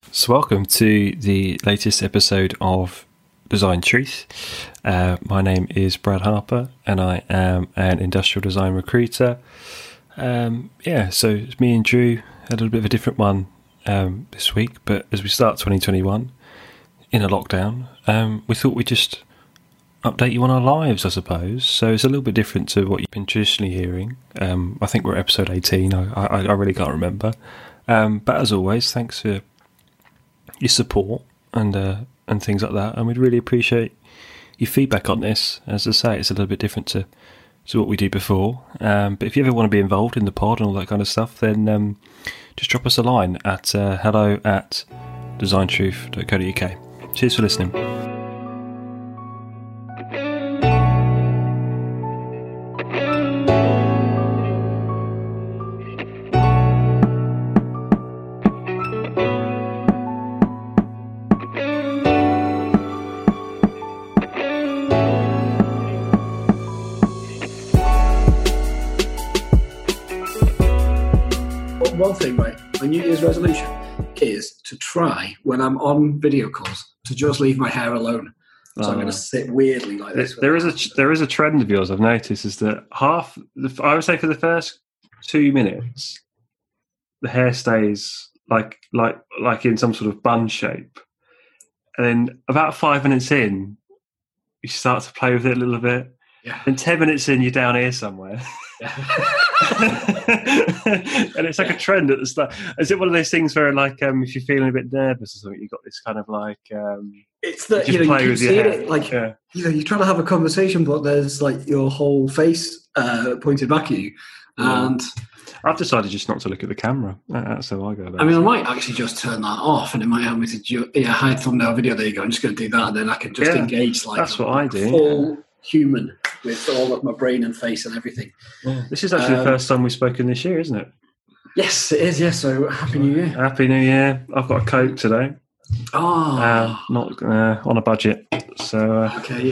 So welcome to the latest episode of Design Truth. My name is Brad Harper and I am an industrial design recruiter. So it's me and Drew had a little bit of a different one this week, but as we start 2021 in a lockdown, we thought we'd just update you on our lives, I suppose. So it's a little bit different to what you've been traditionally hearing. I think we're at episode 18, I really can't remember. But as always, thanks for your support and things like that, and we'd really appreciate your feedback on this. As I say, it's a little bit different to what we do before, but if you ever want to be involved in the pod and all that kind of stuff, then just drop us a line at hello@designtruth.co.uk. Cheers for listening. One thing, right, my New Year's resolution is to try, when I'm on video calls, to just leave my hair alone. So I'm going to sit weirdly like this. There is a trend of yours I've noticed, is that I would say for the first 2 minutes, the hair stays like in some sort of bun shape, and then about 5 minutes in, you start to play with it a little bit. Yeah. And 10 minutes in, you're down here somewhere. Yeah. And it's like a trend at the start. Is it one of those things where, like, if you're feeling a bit nervous or something, you've got this kind of like it's that you play with your hair. It, like you're trying to have a conversation, but there's like your whole face pointed back at you, and I've decided just not to look at the camera. That's how I go about it. I mean, I might actually just turn that off, and it might help me to hide thumbnail video. There you go. I'm just going to do that, and then I can just engage like that's what I do. Full human with all of my brain and face and everything. Yeah. This is actually the first time we've spoken this year, isn't it? Yes, it is. Yes, so Happy New Year. Happy New Year. I've got a Coke today. Oh, not on a budget. So okay,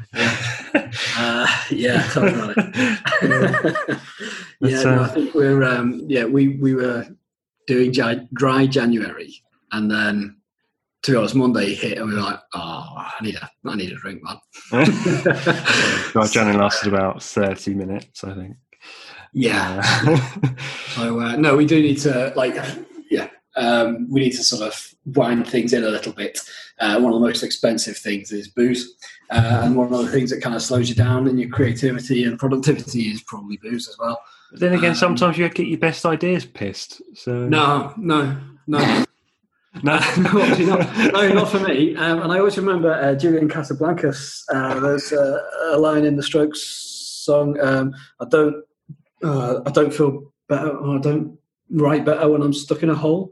tell me about it. I think we're we were doing dry January, and then to be honest, Monday hit, and we were like, I need a drink, man. Dry January lasted about 30 minutes, I think. Yeah. So no, we do need to we need to sort of wind things in a little bit. One of the most expensive things is booze, and one of the things that kind of slows you down in your creativity and productivity is probably booze as well. But then again, sometimes you get your best ideas pissed. So no. No, obviously not. No, not for me. And I always remember Julian Casablancas. There's a line in the Strokes song. I don't feel better. Or I don't write better when I'm stuck in a hole.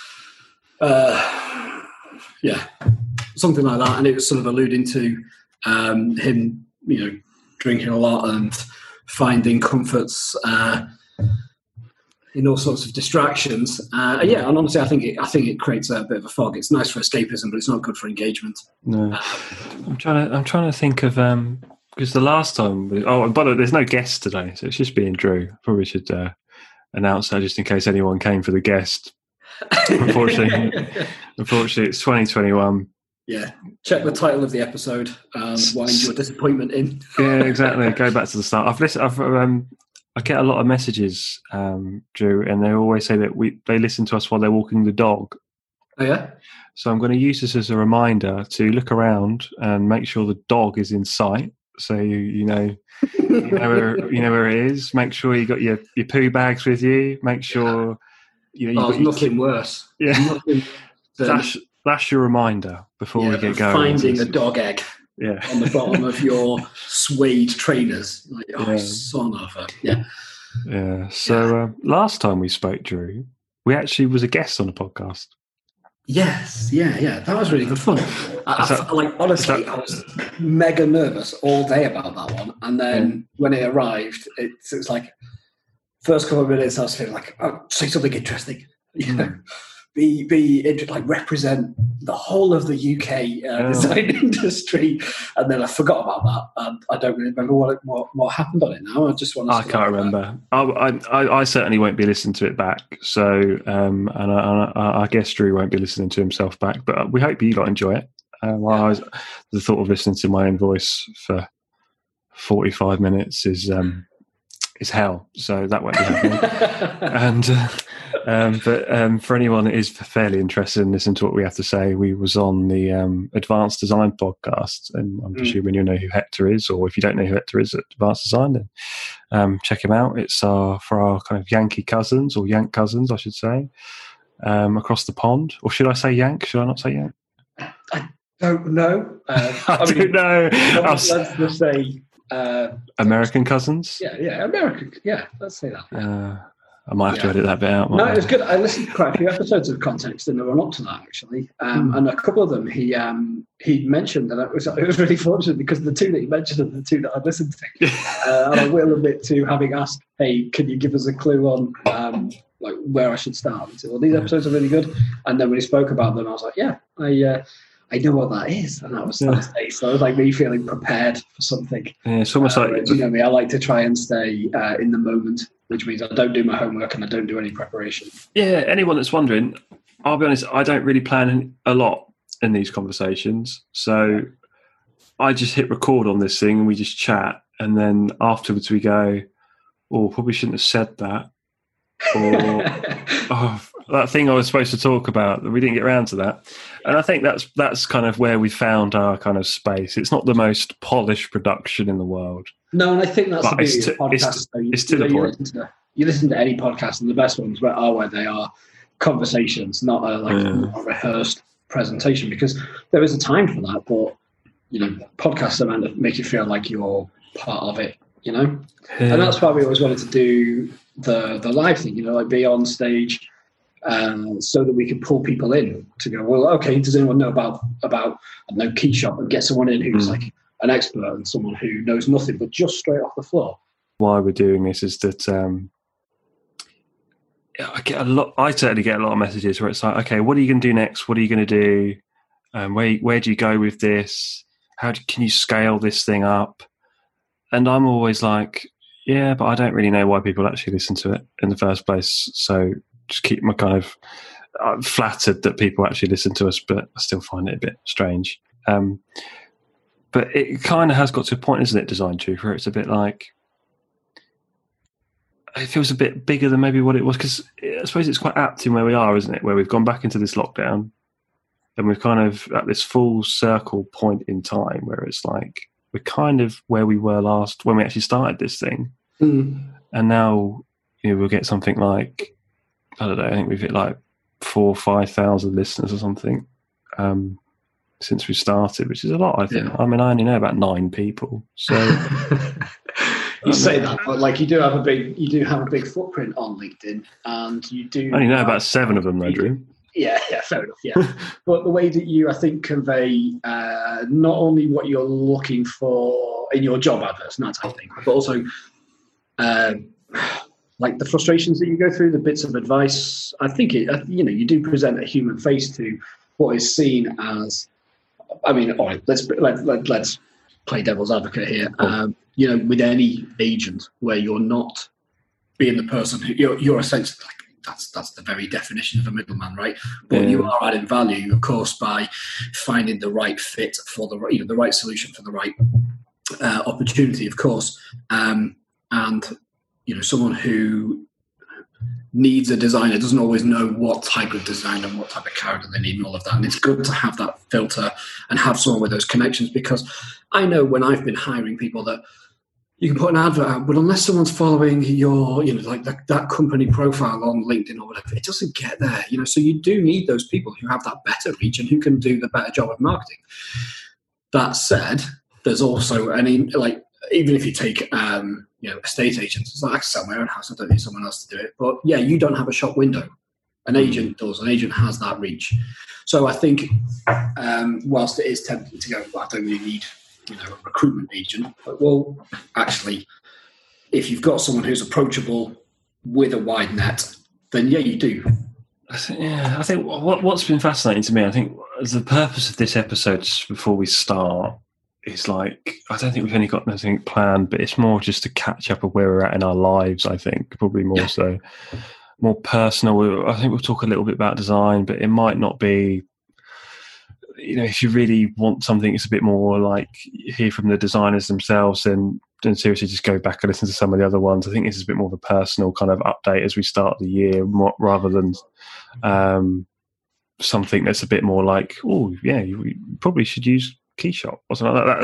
Something like that. And it was sort of alluding to him, drinking a lot and finding comforts in all sorts of distractions, and honestly, I think it creates a bit of a fog. It's nice for escapism, but it's not good for engagement. No, I'm trying to think of because the last time. By the way, there's no guest today, so it's just being Drew. Probably should announce that just in case anyone came for the guest. Unfortunately, it's 2021. Yeah, check the title of the episode. Wind your disappointment in. Yeah, exactly. Go back to the start. I get a lot of messages, Drew, and they always say that they listen to us while they're walking the dog. Oh, yeah? So I'm going to use this as a reminder to look around and make sure the dog is in sight. So you know where it is. Make sure you got your poo bags with you. Make sure you've got nothing worse. Yeah, that's your reminder before we get going. Finding a dog egg. Yeah. On the bottom of your suede trainers. Like, son of a... Yeah. Yeah. So last time we spoke, Drew, we actually was a guest on the podcast. Yes. Yeah. That was really good fun. Honestly, I was mega nervous all day about that one. And then when it arrived, it's like, first couple of minutes, I was feeling like, say something interesting. Be like represent the whole of the UK design industry, and then I forgot about that. And I don't really remember what happened on it now. I just want to. I can't remember. I certainly won't be listening to it back. So, and I guess Drew won't be listening to himself back. But we hope you lot enjoy it. The thought of listening to my own voice for 45 minutes is hell. So that won't be happening. But for anyone that is fairly interested in listening to what we have to say, we was on the Advanced Design podcast, and I'm assuming you know who Hector is, or if you don't know who Hector is at Advanced Design, then check him out. It's for our kind of Yankee cousins, or Yank cousins, I should say, across the pond. Or should I say Yank? Should I not say Yank? I don't know. I don't know. Let's just say American cousins. Yeah, American. Yeah, let's say that. I might have to edit that bit out. No, it was good. I listened to quite a few episodes of Context in the run up to that, actually, and a couple of them he mentioned, and it was really fortunate because the two that he mentioned are the two that I'd listened to. And I will admit to having asked, "Hey, can you give us a clue on like where I should start?" He said, "Well, these episodes are really good." And then when he spoke about them, I was like, "Yeah, I know what that is," and that was nice. So it was like me feeling prepared for something. Yeah, it's almost like you know me. I like to try and stay in the moment, which means I don't do my homework and I don't do any preparation. Yeah, anyone that's wondering, I'll be honest, I don't really plan a lot in these conversations. So I just hit record on this thing and we just chat, and then afterwards we go, "Oh, probably shouldn't have said that," or "Oh, that thing I was supposed to talk about, we didn't get around to that." And I think that's kind of where we found our kind of space. It's not the most polished production in the world. No, and I think that's the beauty of podcasts. It's to the point. You listen to any podcast, and the best ones where they are conversations, not a rehearsed presentation, because there is a time for that. But you know, podcasts are meant to make you feel like you're part of it. You know, and that's why we always wanted to do the live thing. You know, like be on stage. So that we could pull people in to go, well, okay, does anyone know about I don't know, Keyshot, and get someone in who's like an expert and someone who knows nothing but just straight off the floor. Why we're doing this is that I certainly get a lot of messages where it's like, okay, what are you going to do next? What are you going to do? Where do you go with this? Can you scale this thing up? And I'm always like, yeah, but I don't really know why people actually listen to it in the first place. So just keep my kind of I'm flattered that people actually listen to us, but I still find it a bit strange. But it kind of has got to a point, isn't it, Design Truth, where it's a bit like, it feels a bit bigger than maybe what it was, because I suppose it's quite apt in where we are, isn't it, where we've gone back into this lockdown and we're kind of at this full circle point in time where it's like we're kind of where we were last when we actually started this thing. And now, you know, we'll get something like, I don't know, I think we've hit like 4,000 or 5,000 listeners or something since we started, which is a lot, I think. Yeah. I mean, I only know about 9 people, so you say that, but like you do have a big footprint on LinkedIn, and you do. I only know about 7 of them, though, Drew. Yeah, fair enough. Yeah, but the way that you, I think, convey not only what you're looking for in your job adverts and that type of thing, but also like the frustrations that you go through, the bits of advice. I think you do present a human face to what is seen as. I mean, all right, let's play devil's advocate here. You know, with any agent where you're not being the person who you're essentially like. That's the very definition of a middleman, right? But you are adding value, of course, by finding the right fit for the right solution for the right opportunity, of course. And someone who needs a designer doesn't always know what type of design and what type of character they need and all of that. And it's good to have that filter and have someone with those connections, because I know when I've been hiring people that you can put an advert out, but unless someone's following your, like that company profile on LinkedIn or whatever, it doesn't get there. So you do need those people who have that better reach and who can do the better job of marketing. That said, there's also even if you take estate agents, it's like I can sell my own house. I don't need someone else to do it. But yeah, you don't have a shop window. An agent does. An agent has that reach. So I think whilst it is tempting to go, well, I don't really need a recruitment agent. But, well, actually, if you've got someone who's approachable with a wide net, then yeah, you do. I think what's been fascinating to me, I think the purpose of this episode, just before we start, is like, I don't think we've only got anything planned, but it's more just to catch up of where we're at in our lives. I think probably more so, more personal. I think we'll talk a little bit about design, but it might not be. If you really want something that's a bit more like hear from the designers themselves, then seriously just go back and listen to some of the other ones. I think this is a bit more of a personal kind of update as we start the year, rather than something that's a bit more like, oh yeah, you probably should use Keyshot or something like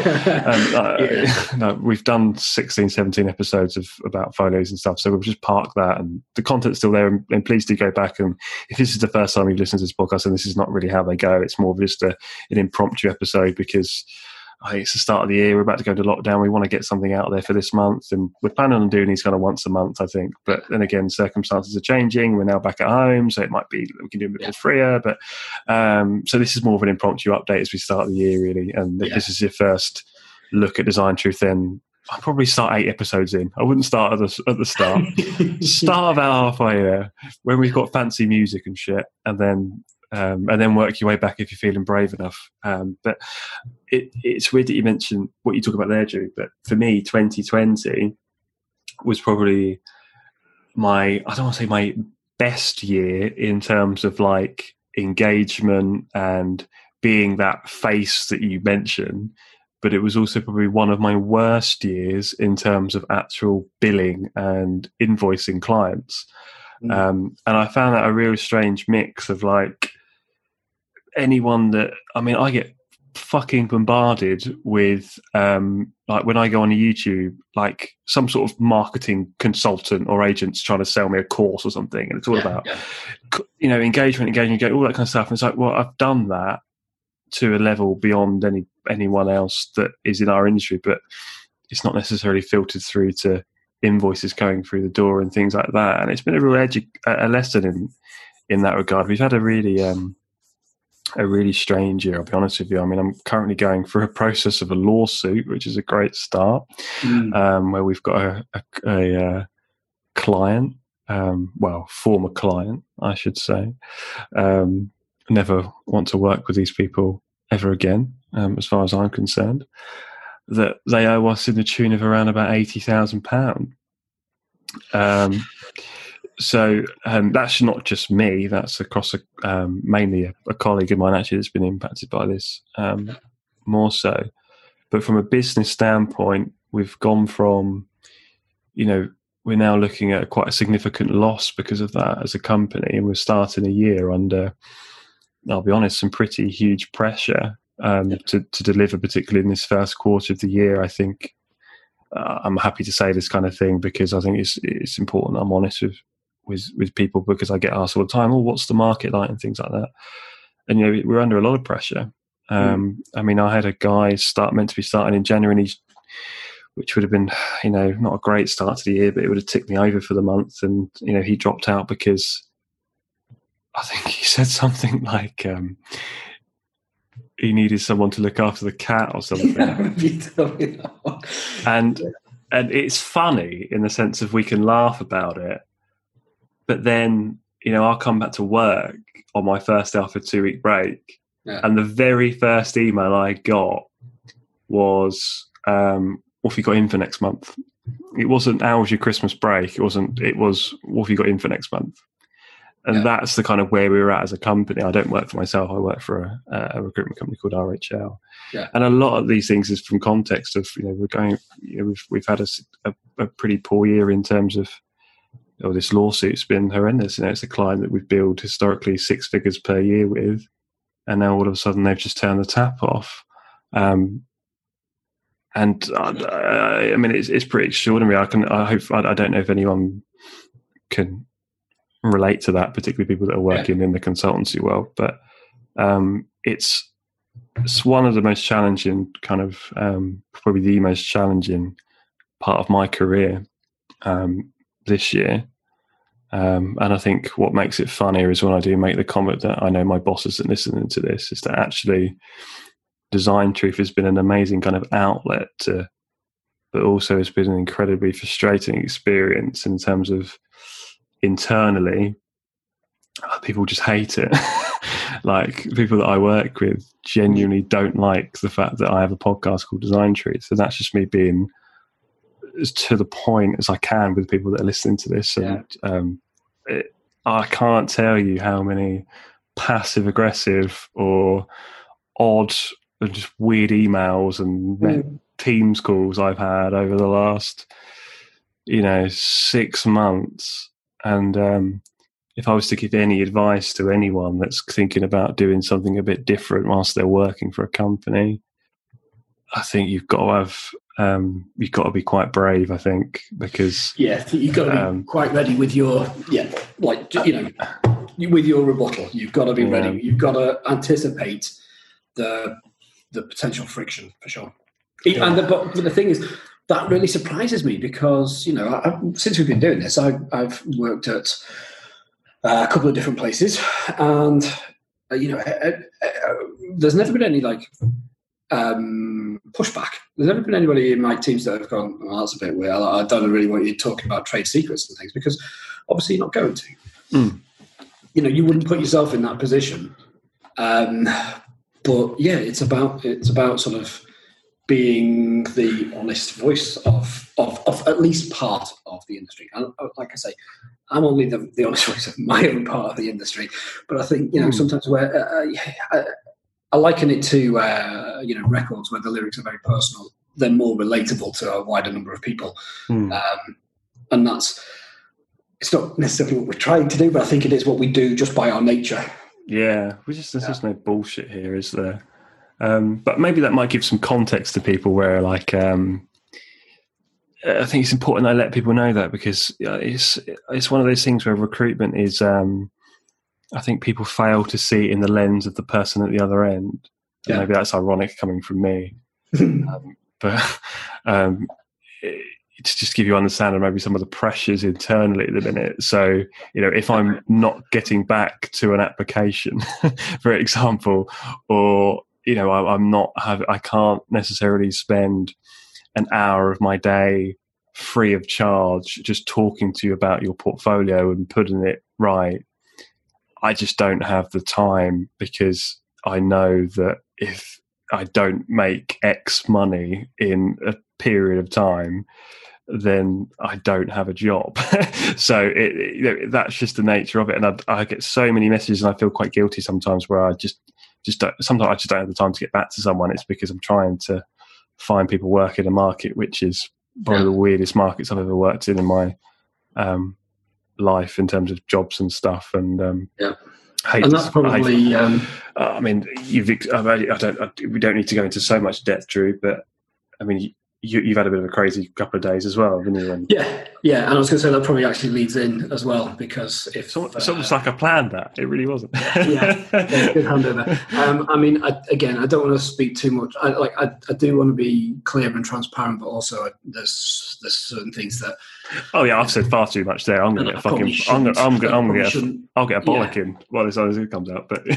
that. No, we've done 16, 17 episodes about photos and stuff, so we'll just park that, and the content's still there, and please do go back. And if this is the first time you've listened to this podcast and this is not really how they go, it's more of just an impromptu episode, because I think it's the start of the year. We're about to go into lockdown. We want to get something out there for this month, and we're planning on doing these kind of once a month, I think. But then again, circumstances are changing. We're now back at home, so it might be we can do a bit more freer. But so this is more of an impromptu update as we start the year, really. And if this is your first look at Design Truth, then I'll probably start 8 episodes in. I wouldn't start at the start. Start about halfway there, when we've got fancy music and shit, and then work your way back if you're feeling brave enough. But it's weird that you mentioned what you talk about there, Drew. But for me, 2020 was probably I don't want to say my best year in terms of like engagement and being that face that you mentioned. But it was also probably one of my worst years in terms of actual billing and invoicing clients. And I found that a real strange mix of like anyone that, I get fucking bombarded with, like when I go on YouTube, like some sort of marketing consultant or agent's trying to sell me a course or something. And it's all about, engagement, all that kind of stuff. And it's like, well, I've done that to a level beyond anyone else that is in our industry, but it's not necessarily filtered through to invoices going through the door and things like that. And it's been a real a lesson in that regard. We've had a really strange year, I'll be honest with you. I'm currently going through a process of a lawsuit, which is a great start, where we've got a client, former client, I should say. Never want to work with these people ever again, as far as I'm concerned. That they owe us in the tune of around about £80,000. So that's not just me. That's across mainly a colleague of mine actually that's been impacted by this more so. But from a business standpoint, we've gone from, we're now looking at quite a significant loss because of that as a company, and we're starting a year under, I'll be honest, some pretty huge pressure to deliver, particularly in this first quarter of the year. I think I'm happy to say this kind of thing because I think it's important I'm honest with people, because I get asked all the time, what's the market like and things like that. And, we're under a lot of pressure. I had a guy meant to be starting in January, which would have been, not a great start to the year, but it would have ticked me over for the month. And, he dropped out because I think he said something like he needed someone to look after the cat or something. And it's funny in the sense of we can laugh about it, but then, I'll come back to work on my first day after a 2-week break, and the very first email I got was, what have you got in for next month? It wasn't, how was your Christmas break? It was, what have you got in for next month? And that's the kind of where we were at as a company. I don't work for myself. I work for a recruitment company called RHL. Yeah. And a lot of these things is from context of, we're going, we've had a pretty poor year in terms of, this lawsuit's been horrendous. It's a client that we've billed historically 6 figures per year with, and now all of a sudden they've just turned the tap off. It's pretty extraordinary. I don't know if anyone can relate to that, particularly people that are working in the consultancy world, but it's one of the most challenging probably the most challenging part of my career this year. And I think what makes it funnier is when I do make the comment that I know my boss isn't listening to this, is that actually Design Truth has been an amazing kind of outlet to, but also it's been an incredibly frustrating experience in terms of internally people just hate it. Like people that I work with genuinely don't like the fact that I have a podcast called Design Truth, and that's just me being as to the point as I can with people that are listening to this. And I can't tell you how many passive aggressive or odd and just weird emails and Teams calls I've had over the last 6 months. And if I was to give any advice to anyone that's thinking about doing something a bit different whilst they're working for a company, I think you've got to be quite brave, I think, because you've got to be quite ready with your with your rebuttal. You've got to be ready. You've got to anticipate the potential friction for sure. But the thing is, that really surprises me because since we've been doing this, I've worked at a couple of different places, and there's never been any pushback. There's never been anybody in my teams that have gone, "Well, that's a bit weird. I don't really want you talking about trade secrets and things," because obviously you're not going to. You wouldn't put yourself in that position. But yeah, it's about sort of being the honest voice of at least part of the industry. And like I say, I'm only the honest voice of my own part of the industry. But I think sometimes where I liken it to records where the lyrics are very personal. They're more relatable to a wider number of people, and it's not necessarily what we're trying to do, but I think it is what we do just by our nature. Yeah, there's just no bullshit here, is there? But maybe that might give some context to people where, I think it's important I let people know that, because it's one of those things where recruitment is, I think people fail to see it in the lens of the person at the other end. And maybe that's ironic coming from me. But to just give you understanding maybe some of the pressures internally at the minute. So, if I'm not getting back to an application, for example, or, I can't necessarily spend an hour of my day free of charge just talking to you about your portfolio and putting it right. I just don't have the time, because I know that if I don't make X money in a period of time, then I don't have a job. So that's just the nature of it. And I get so many messages, and I feel quite guilty sometimes where I just sometimes I just don't have the time to get back to someone. It's because I'm trying to find people work in a market which is one of the weirdest markets I've ever worked in my life in terms of jobs and stuff. And and that's probably. I mean, we don't need to go into so much depth, Drew, but I mean, you've had a bit of a crazy couple of days as well, haven't you? And and I was going to say that probably actually leads in as well, because if it's almost like I planned that, it really wasn't. Good handover. I mean, I don't want to speak too much. I do want to be clear and transparent, but also there's certain things that. Oh yeah, I've said far too much there. I'm going to get fucking. I'll get a bollocking while this other comes out. But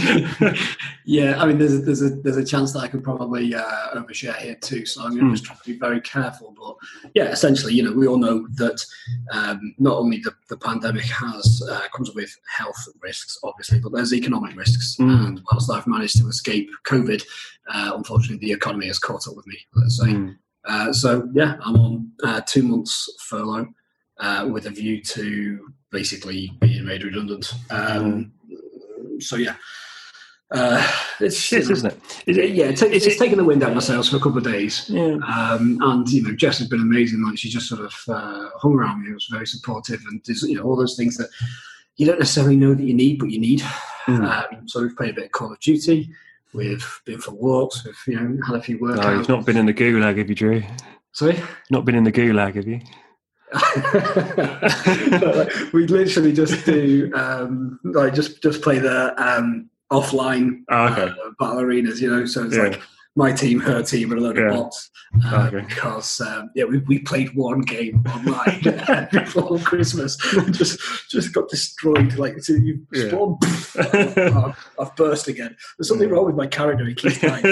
I mean, there's a chance that I could probably overshare here too. So I'm going to just try to be very careful. But essentially, we all know that not only the pandemic comes with health risks, obviously, but there's economic risks. And whilst I've managed to escape COVID, unfortunately, the economy has caught up with me, let's say. I'm on 2 months furlough with a view to basically being made redundant. It's shit, isn't it? It's taken the wind out of my sails for a couple of days. And Jess has been amazing. Like, she just sort of hung around me. It was very supportive, and all those things that you don't necessarily know that you need, but you need. So we've played a bit of Call of Duty. We've been for walks. We've had a few workouts. No, you've not been in the gulag, have you, Drew? Sorry? Not been in the gulag, have you? We literally just do just play the offline battle arenas. So it's like my team, her team, and a load of bots. Because we played one game online before Christmas and just got destroyed. Like, so you spawn, I've burst again. There's something wrong with my character. He keeps dying.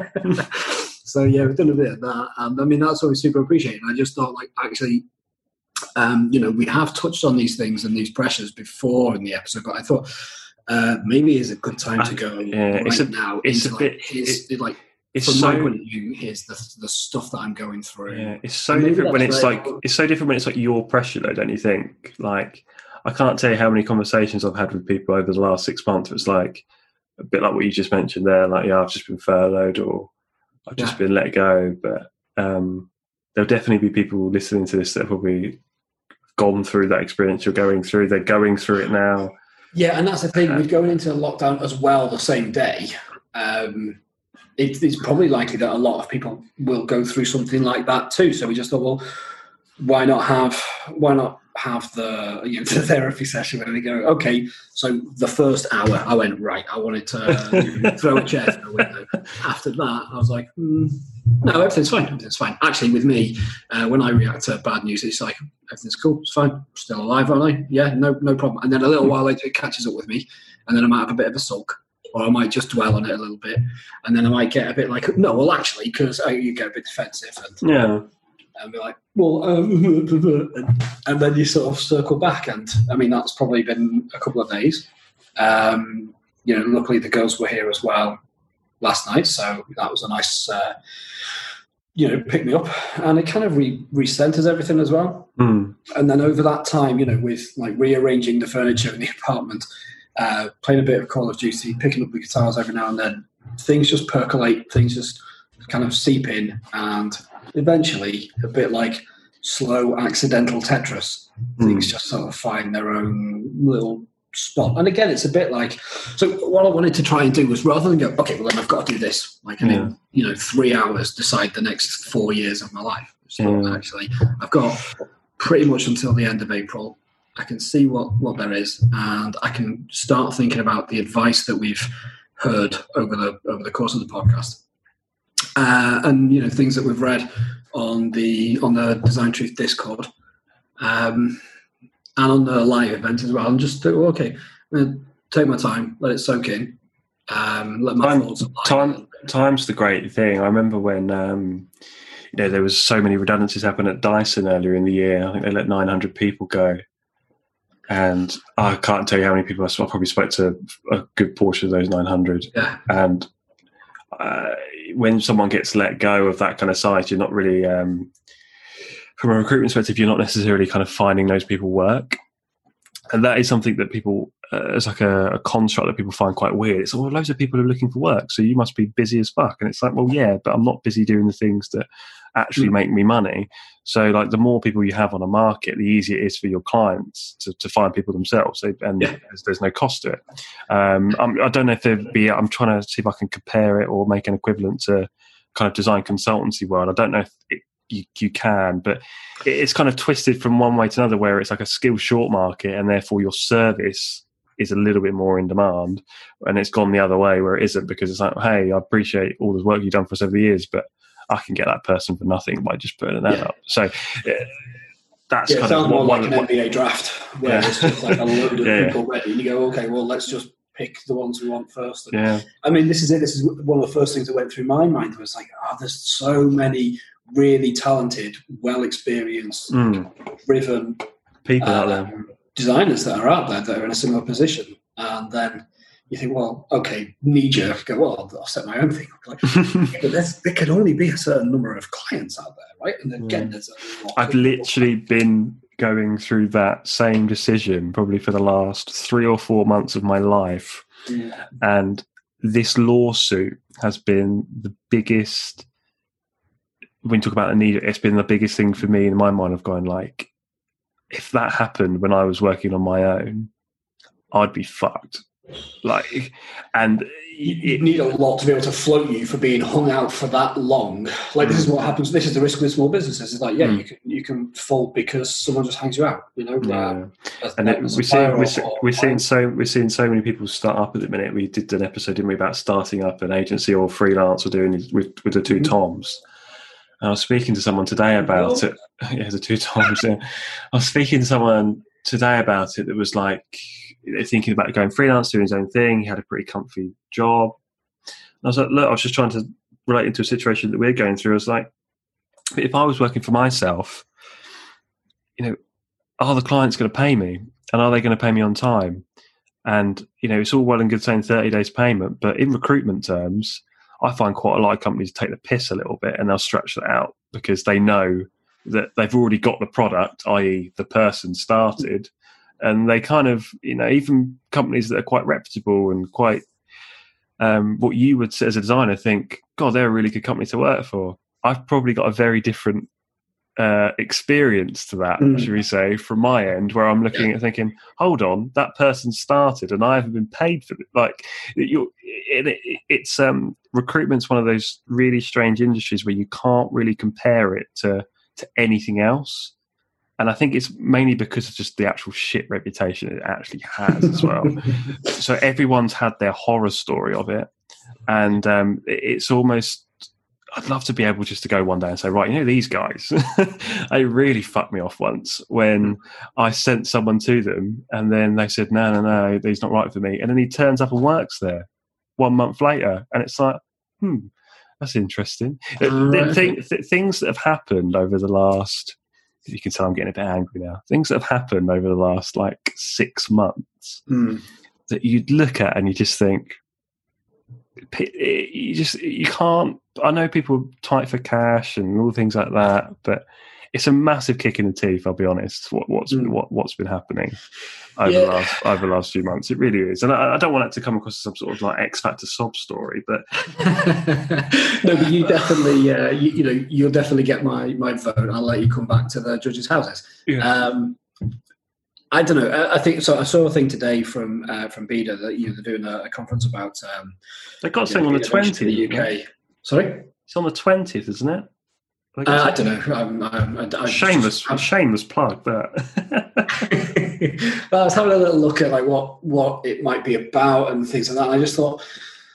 So we've done a bit of that, and I mean that's always super appreciated. I just thought, like, actually, We have touched on these things and these pressures before in the episode, but I thought maybe it's a good time to go now. It's a bit like. It's from so, my point of view, here's the stuff that I'm going through. Yeah, it's so different when it's like your pressure though, don't you think? Like, I can't tell you how many conversations I've had with people over the last 6 months. It's like a bit like what you just mentioned there. Like, I've just been furloughed or I've just been let go. But there'll definitely be people listening to this that have probably gone through that experience you're going through. They're going through it now. Yeah, and that's the thing. We're going into lockdown as well the same day. It's probably likely that a lot of people will go through something like that too. So we just thought, well, why not have the the therapy session where we go, okay, so the first hour I went, right, I wanted to throw a chair through a window. After that, I was like, no, everything's fine. Actually, with me, when I react to bad news, it's like, everything's cool, it's fine, I'm still alive, aren't I? Yeah, no problem. And then a little while later, it catches up with me, and then I might have a bit of a sulk. Or I might just dwell on it a little bit, and then I might get a bit like, no, well, actually, because you get a bit defensive, and be like, well, and then you sort of circle back, and I mean that's probably been a couple of days. Luckily the girls were here as well last night, so that was a nice, pick me up, and it kind of recenters everything as well. And then over that time, with like rearranging the furniture in the apartment. Playing a bit of Call of Duty, picking up the guitars every now and then, things just percolate, things just kind of seep in, and eventually, a bit like slow accidental Tetris, things just sort of find their own little spot. And again, it's a bit like, so what I wanted to try and do was, rather than go, okay, well then I've got to do this, like in 3 hours decide the next 4 years of my life. So actually, I've got pretty much until the end of April. I can see what there is, and I can start thinking about the advice that we've heard over the course of the podcast, and things that we've read on the Design Truth Discord, and on the live event as well. And just think, okay, I'm gonna take my time, let it soak in, let my thoughts. Time's the great thing. I remember when there was so many redundancies happen at Dyson earlier in the year. I think they let 900 people go. And I can't tell you how many people I probably spoke to a good portion of those 900. Yeah. And when someone gets let go of that kind of size, you're not really, from a recruitment perspective, you're not necessarily kind of finding those people work. And that is something that people, it's like a construct that people find quite weird. It's loads of people are looking for work, so you must be busy as fuck. And it's like, well, yeah, but I'm not busy doing the things that actually make me money. So like the more people you have on a market, the easier it is for your clients to find people themselves. There's no cost to it. I don't know if there'd be, I'm trying to see if I can compare it or make an equivalent to kind of design consultancy world. I don't know if you can, but it's kind of twisted from one way to another, where it's like a skill short market, and therefore your service is a little bit more in demand, and it's gone the other way where it isn't, because it's like, hey, I appreciate all the work you've done for us over the years, but I can get that person for nothing by just putting that up. So that's kind of more like an NBA draft, where it's just like a load of people ready, and you go, okay, well, let's just pick the ones we want first. And, I mean, this is it. This is one of the first things that went through my mind. Was like, there's so many really talented, well-experienced, driven people out there, designers that are out there that are in a similar position. And then you think, well, okay, knee-jerk, go, well, I'll set my own thing up. Like, but there can only be a certain number of clients out there, right? And then again, there's I've literally been going through that same decision probably for the last 3 or 4 months of my life. And this lawsuit has been the biggest, when you talk about the need, it's been the biggest thing for me in my mind of going like, if that happened when I was working on my own, I'd be fucked. Like, and you need a lot to be able to float you for being hung out for that long. Like, this is what happens. This is the risk with small businesses. It's like, you can fold because someone just hangs you out. And we're seeing so many people start up at the minute. We did an episode, didn't we, about starting up an agency or freelance or doing with the two Toms. And I was speaking to someone today about it. Yeah, the two Toms. Yeah. I was speaking to someone today about it that was like, thinking about going freelance, doing his own thing. He had a pretty comfy job. And I was like, look, I was just trying to relate into a situation that we're going through. I was like, if I was working for myself, are the clients going to pay me, and are they going to pay me on time? And it's all well and good saying 30 days payment, but in recruitment terms, I find quite a lot of companies take the piss a little bit, and they'll stretch that out because they know that they've already got the product, i.e. the person started, and they kind of, even companies that are quite reputable and quite what you would say as a designer think, God, they're a really good company to work for. I've probably got a very different experience to that, should we say, from my end, where I'm looking at thinking, hold on, that person started and I haven't been paid for it. Like, it's recruitment's one of those really strange industries where you can't really compare it to anything else. And I think it's mainly because of just the actual shit reputation it actually has as well. So everyone's had their horror story of it. And it's almost, I'd love to be able just to go one day and say, right, these guys, they really fucked me off once when I sent someone to them and then they said, no, he's not right for me. And then he turns up and works there 1 month later. And it's like, that's interesting. Things that have happened over the last, you can tell I'm getting a bit angry now, things that have happened over the last 6 months that you'd look at and you just think, you can't. I know people are tight for cash and all things like that, but it's a massive kick in the teeth. I'll be honest. What's been happening over the last few months? It really is, and I don't want it to come across as some sort of X Factor sob story, but no. But you definitely, you'll definitely get my vote. I'll let you come back to the judges' houses. Yeah. I don't know. I think so. I saw a thing today from BEDA that they're doing a conference about. They got something on the 20th in the UK. Right? Sorry, it's on the 20th, isn't it? I don't know. Shameless plug, but well, I was having a little look at what it might be about and things like that. And I just thought,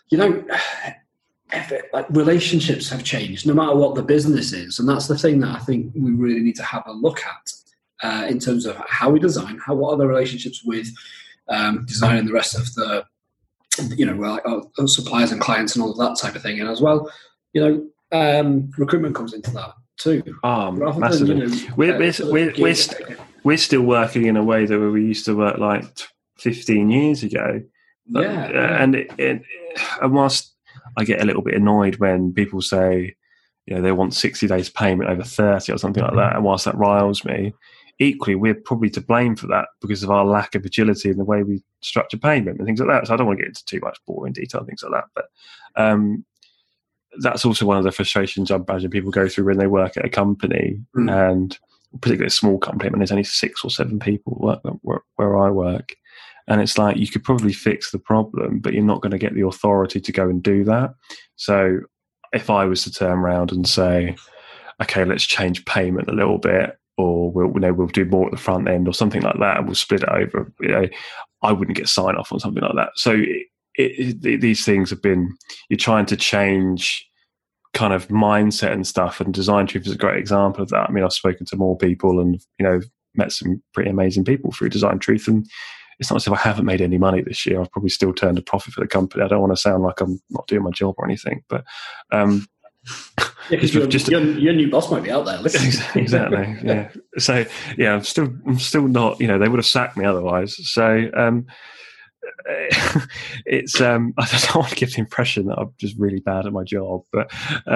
relationships have changed no matter what the business is, and that's the thing that I think we really need to have a look at. In terms of how we design, what are the relationships with design and the rest of the, our suppliers and clients and all of that type of thing. And as well, recruitment comes into that too. Massively. We're still working in a way that we used to work 15 years ago. And whilst I get a little bit annoyed when people say, they want 60 days payment over 30 or something like that, and whilst that riles me, equally, we're probably to blame for that because of our lack of agility in the way we structure payment and things like that. So I don't want to get into too much boring detail and things like that. But that's also one of the frustrations I imagine people go through when they work at a company, and particularly a small company. There's only 6 or 7 people where I work. And it's like, you could probably fix the problem, but you're not going to get the authority to go and do that. So if I was to turn around and say, okay, let's change payment a little bit, or we'll do more at the front end or something like that, and we'll split it over, I wouldn't get sign off on something like that. So these things have been, you're trying to change kind of mindset and stuff, and Design Truth is a great example of that. I've spoken to more people and, met some pretty amazing people through Design Truth, and it's not as if I haven't made any money this year. I've probably still turned a profit for the company. I don't want to sound like I'm not doing my job or anything, but because your new boss might be out there listening. Exactly. Yeah. So I'm still not. They would have sacked me otherwise. So it's. I don't want to give the impression that I'm just really bad at my job, but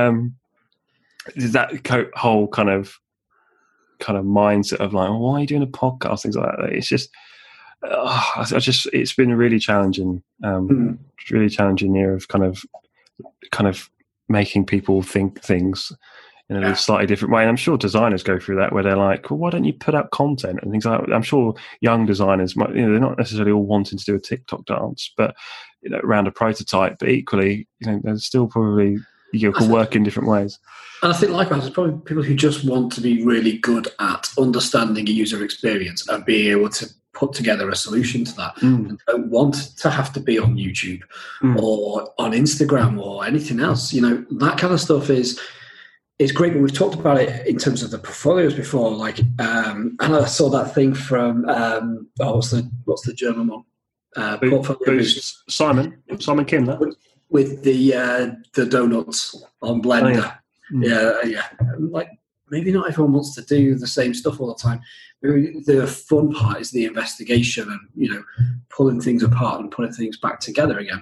that whole kind of mindset of why are you doing a podcast, things like that. It's just. It's been a really challenging, really challenging year of kind of making people think things in a slightly different way. And I'm sure designers go through that, where they're like, well, why don't you put out content and things like that? I'm sure young designers might, they're not necessarily all wanting to do a TikTok dance, but around a prototype. But equally, there's still probably can work in different ways. And I think likewise, there's probably people who just want to be really good at understanding a user experience and being able to put together a solution to that, and don't want to have to be on YouTube or on Instagram or anything else. That kind of stuff is great, but we've talked about it in terms of the portfolios before. And I saw that thing from what's the German one? Portfolio Simon Kindler with the donuts on Blender. Yeah. maybe not everyone wants to do the same stuff all the time. Maybe the fun part is the investigation and, pulling things apart and putting things back together again.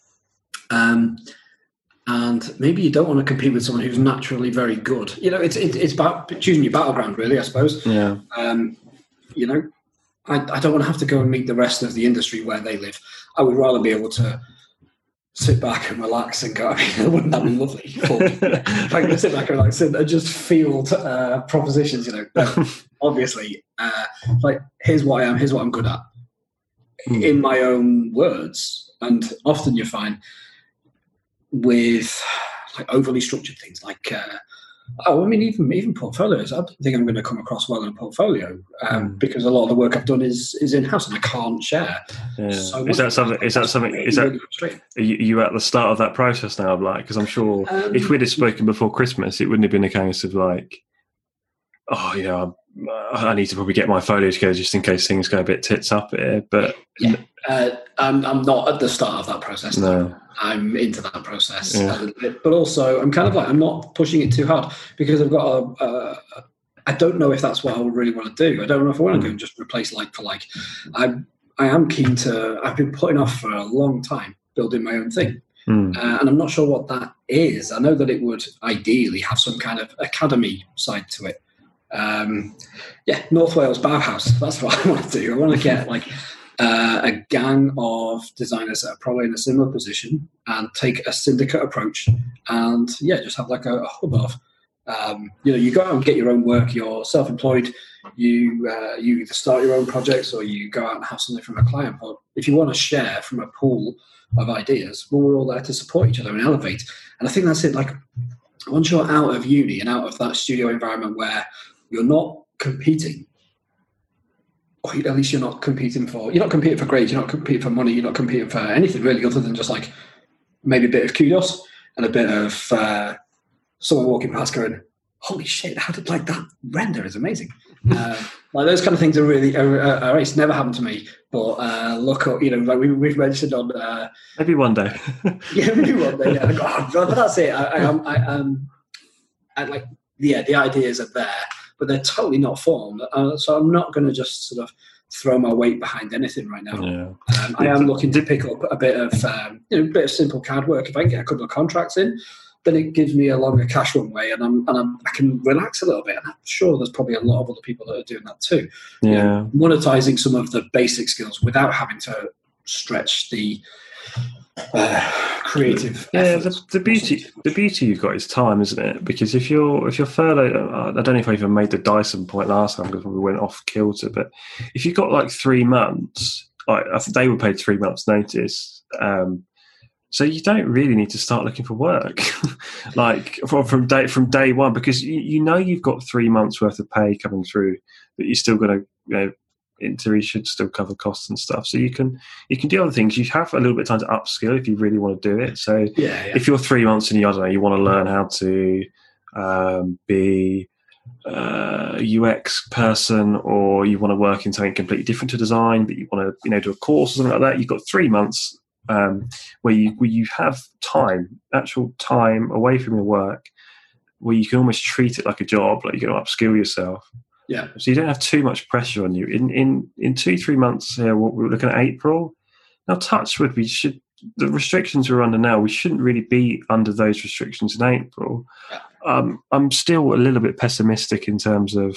And maybe you don't want to compete with someone who's naturally very good. It's about choosing your battleground, really, I suppose. Yeah. I don't want to have to go and meet the rest of the industry where they live. I would rather be able to sit back and relax and go, wouldn't that be lovely? If I can sit back and relax and just field propositions, obviously, here's what I am, here's what I'm good at, in my own words. And often you find with overly structured things even portfolios. I don't think I'm going to come across well in a portfolio because a lot of the work I've done is in-house and I can't share. Yeah. So is that something? Are you at the start of that process now? Because I'm sure if we'd have spoken before Christmas, it wouldn't have been a case of I need to probably get my folio together just in case things go a bit tits up here. But I'm not at the start of that process. No. I'm into that process a little bit, but also I'm kind of I'm not pushing it too hard because I've got I don't know if that's what I would really want to do. I don't know if I want to go and just replace like for like. I am keen to. I've been putting off for a long time building my own thing, and I'm not sure what that is. I know that it would ideally have some kind of academy side to it. North Wales Bauhaus. That's what I want to do. I want to get a gang of designers that are probably in a similar position and take a syndicate approach and just have a hub of you go out and get your own work. You're self-employed. You either start your own projects or you go out and have something from a client. But if you want to share from a pool of ideas, well, we're all there to support each other and elevate. And I think that's it. Once you're out of uni and out of that studio environment where you're not competing, or at least you're not competing for grades, you're not competing for money, you're not competing for anything really other than just maybe a bit of kudos and a bit of someone walking past going, holy shit, how did that render is amazing. Those kind of things are really it's never happened to me, but look up, we've mentioned on maybe one day. Maybe one day, but that's it. The ideas are there, but they're totally not formed. So I'm not going to just sort of throw my weight behind anything right now. Yeah. I am looking to pick up a bit of simple CAD work. If I can get a couple of contracts in, then it gives me a longer cash runway, and I can relax a little bit. And I'm sure there's probably a lot of other people that are doing that too. Yeah, monetizing some of the basic skills without having to stretch the creative. Yeah, the beauty you've got is time, isn't it? Because if you're furloughed, I don't know if I even made the Dyson point last time because we went off kilter. But if you've got 3 months, I think they were paid 3 months' notice. So you don't really need to start looking for work, from day one, because you've got 3 months worth of pay coming through, but you're still going to, in theory, should still cover costs and stuff. So you can do other things. You have a little bit of time to upskill if you really want to do it. So if you're 3 months and you want to learn how to be a UX person, or you want to work in something completely different to design, but you want to do a course or something like that, you've got 3 months. Where you have actual time away from your work, where you can almost treat it like a job, like you're going to upskill yourself. Yeah. So you don't have too much pressure on you. In 2-3 months, what we're looking at April. Now, touch wood, the restrictions we're under now, we shouldn't really be under those restrictions in April. Yeah. I'm still a little bit pessimistic in terms of.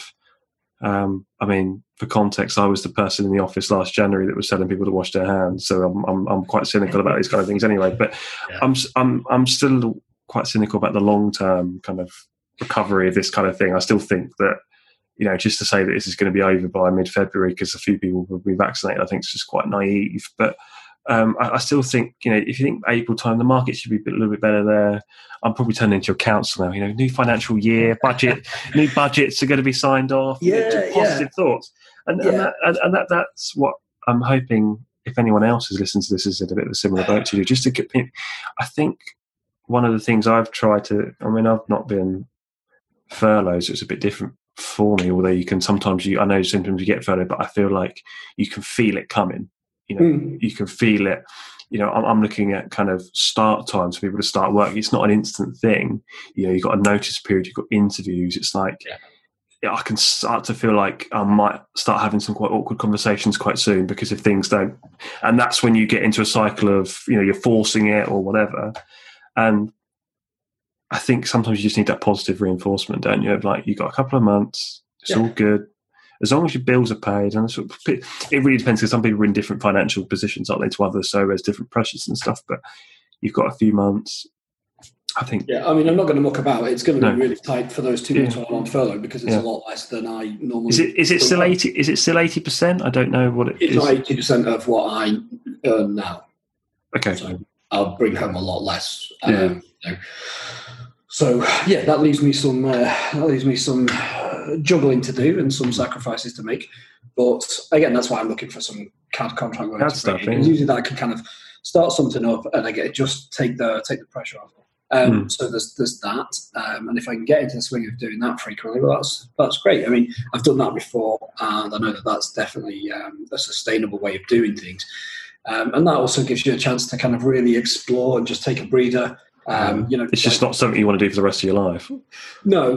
For context, I was the person in the office last January that was telling people to wash their hands. So I'm quite cynical about these kind of things anyway. But I'm still quite cynical about the long term kind of recovery of this kind of thing. I still think that just to say that this is going to be over by mid-February because a few people will be vaccinated, I think it's just quite naive. But I still think, if you think April time, the market should be a little bit better there. I'm probably turning into a counsellor now. New financial year, budget, new budgets are going to be signed off. Positive thoughts, and that's what I'm hoping. If anyone else has listened to this is in a bit of a similar boat to you, just to get. I think one of the things I've tried to. I've not been furloughed, so it's a bit different for me. Although you can sometimes, I know symptoms you get furloughed, but I feel like you can feel it coming. You can feel it I'm looking at kind of start times for people to start work. It's not an instant thing. You've got a notice period, you've got interviews. It's like, I can start to feel like I might start having some quite awkward conversations quite soon because if things don't, and that's when you get into a cycle of, you're forcing it or whatever. And I think sometimes you just need that positive reinforcement, don't you? Of like, you got a couple of months, it's all good. As long as your bills are paid, and it really depends because some people are in different financial positions, aren't they, to others, so there's different pressures and stuff, but you've got a few months. I think. Yeah, I mean, I'm not going to muck about. It's going to be really tight for those 2 months while I'm on furlough because it's a lot less than I normally. Is it still 80? Is it still 80%? I don't know what it is. It's not 80% of what I earn now. Okay, so I'll bring home a lot less. So that leaves me some juggling to do and some sacrifices to make. But again, that's why I'm looking for some CAD contract work. Usually that I can kind of start something up and I just take the pressure off. So there's that, and if I can get into the swing of doing that frequently, well, that's great. I mean, I've done that before, and I know that that's definitely a sustainable way of doing things. And that also gives you a chance to kind of really explore and just take a breather. It's just not something you want to do for the rest of your life. No,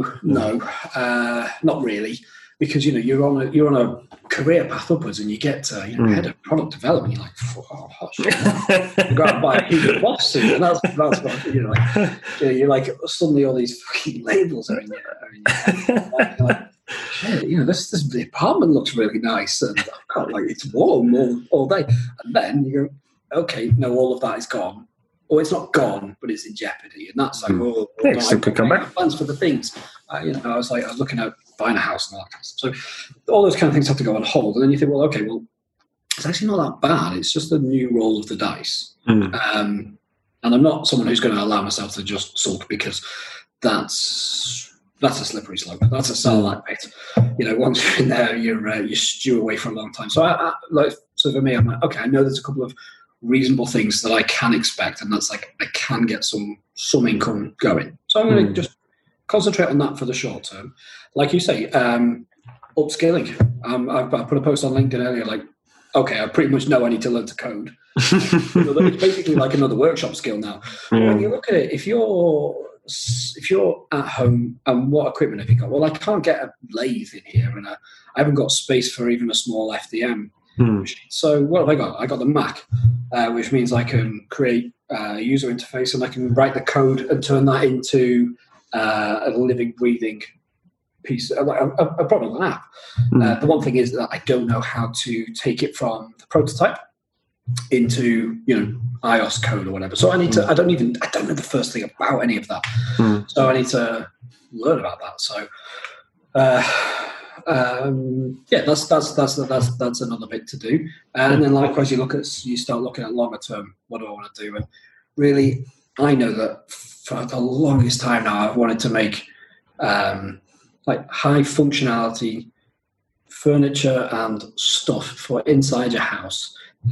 not really. Because you're on a career path upwards, and you get to head of product development. You're like, oh, you go out and buy a huge boss suit, and that's what you're like. Suddenly, all these fucking labels are in your head. You're like, shit, this the apartment looks really nice, and I've got it's warm all day. And then you go, okay, no, all of that is gone. Or it's not gone, but it's in jeopardy, and that's like, it could come back. Plans for the things. I was looking at buying a house and all that kind of stuff. So all those kind of things have to go on hold, and then you think, well, okay, it's actually not that bad. It's just a new roll of the dice, and I'm not someone who's going to allow myself to just sulk because that's a slippery slope. That's a starlight pit. Once you're in there, you stew away for a long time. So so for me, I'm like, okay, I know there's a couple of reasonable things that I can expect, and that's like I can get some income going. So I'm going to just concentrate on that for the short term. Like you say, upskilling. I put a post on LinkedIn earlier, like, okay, I pretty much know I need to learn to code. It's basically like another workshop skill now. When you look at it, if you're at home, and what equipment have you got? Well, I can't get a lathe in here, and I haven't got space for even a small FDM. So what have I got? I got the Mac, which means I can create a user interface and I can write the code and turn that into a living, breathing piece, a product, an app. The one thing is that I don't know how to take it from the prototype into iOS code or whatever. So I need to. I don't know the first thing about any of that. So I need to learn about that. So. That's another bit to do, and then likewise you start looking at longer term. What do I want to do? And really, I know that for the longest time now, I've wanted to make high functionality furniture and stuff for inside your house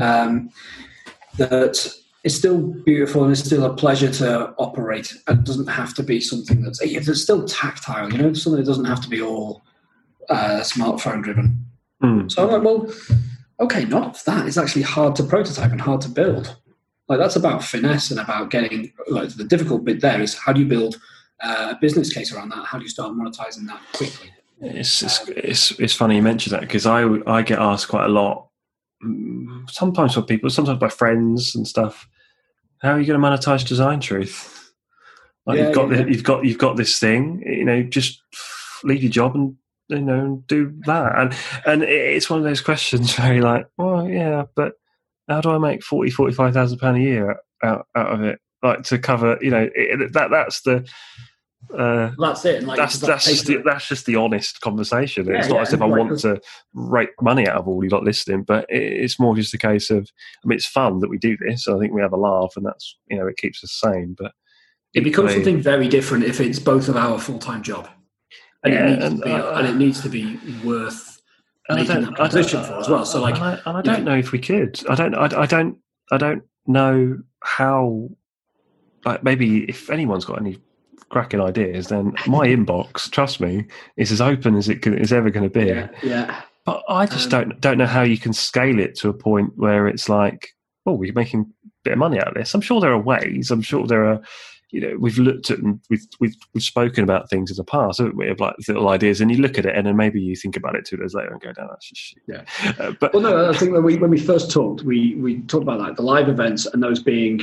that is still beautiful and it's still a pleasure to operate. It doesn't have to be something that's still tactile. Something that doesn't have to be all smartphone driven. So I'm like, well, okay, none of that is actually hard to prototype and hard to build. Like that's about finesse and about getting the difficult bit there is how do you build a business case around that? How do you start monetizing that quickly? It's funny you mention that because I get asked quite a lot, sometimes by people, sometimes by friends and stuff. How are you going to monetize Design Truth? You've got this thing, just leave your job and do that, and it's one of those questions where you're like, well, yeah, but how do I make £45,000 a year out of it, like to cover, that's the that's it. And that's just the honest conversation. It's not as if I want to rake money out of all you're not listening, but it's more just a case of, it's fun that we do this. I think we have a laugh, and that's it keeps us sane. But it becomes something very different if it's both of our full-time job. And it needs to be worth making that transition for as well. So, I don't know if we could. I don't know how. Like, maybe if anyone's got any cracking ideas, then my inbox, trust me, is as open as is ever going to be. Yeah. But I just don't know how you can scale it to a point where it's like, oh, we're making bit of money out of this. I'm sure there are ways. I'm sure there are. We've looked at and we've spoken about things in the past, haven't we, of like little ideas, and you look at it and then maybe you think about it 2 days later and go, "No, that's just shit." Yeah. Well, no, I think when we first talked, we talked about like the live events and those being,